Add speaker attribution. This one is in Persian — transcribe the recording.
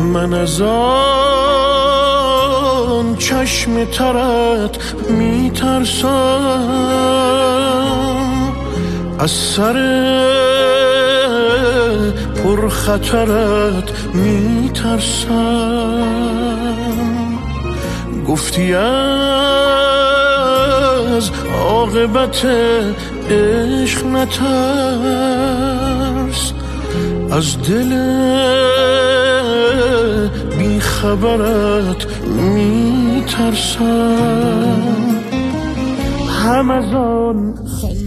Speaker 1: من از آن چشم ترت میترسم، از سر پرخطرت میترسم. گفتی از عاقبت عشق نترس، از دل بی خبرت میترسم. هم از آن